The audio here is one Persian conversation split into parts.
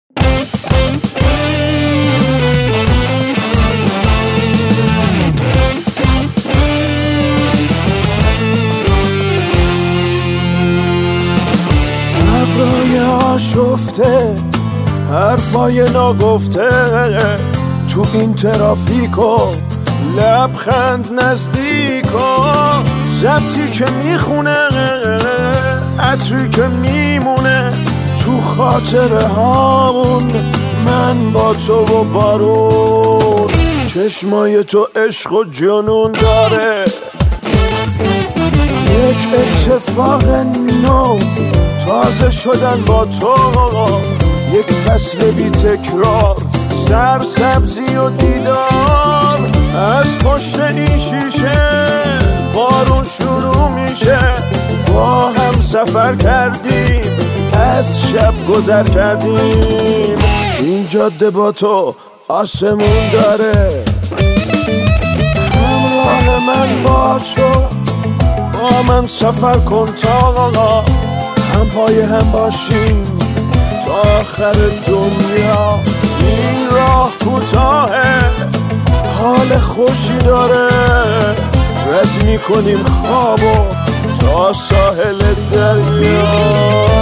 ابرای آشفته، حرفای ناگفته، تو این ترافیکو لبخند نزدیکو، ضبطی که میخونه، عطری که میمونه تو خاطره هامون، من با تو و بارون، چشمای تو عشق و جنون داره. یک اتفاق نو، تازه شدن با تو، یک فصل بی تکرار، سرسبزی و دیدار. از پشت این شیشه بارون شروع میشه، با هم سفر کردیم، از شب گذر کردیم. این جاده با تو آسمون داره، همراه من باشو، با من سفر کن تا هم پای هم باشیم تا آخر دنیا. این راه کوتاهه، حال خوشی داره، رد میکنیم خوابو تا ساحل دریا.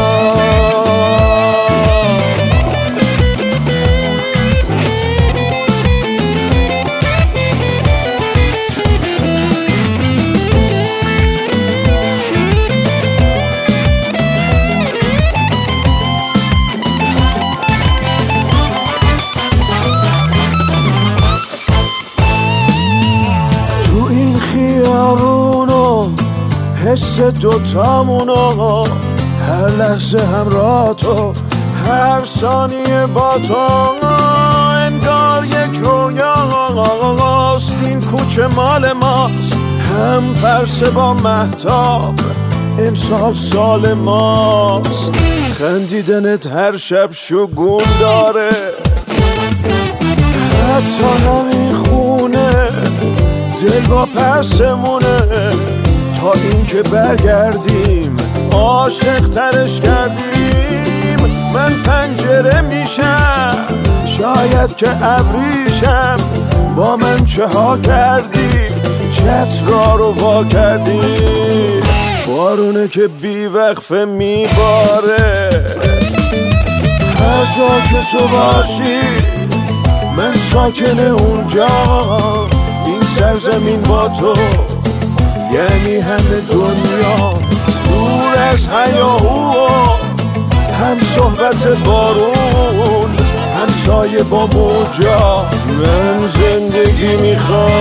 حس دوتامونو، هر لحظه همراه تو، هر ثانیه با تو، انگار یک رویاست. این کوچه مال ماست، هم پرسه با مهتاب، امسال سال ماست. خندیدنت هر شب شگون داره، حتی همین خونه دل با پسمونه، تا این که برگردیم عاشق ترش کردیم. من پنجره میشم، شاید که ابریشم، با من چه ها کردی، چترا رو وا کردی. بارونه که بی وقفه میباره، هر جا که تو باشی من ساکن اونجا. این سرزمین با تو یعنی همه دنیا، دور از هیاهو، هم صحبت بارون، هم سایه با موجا. من زندگی میخوام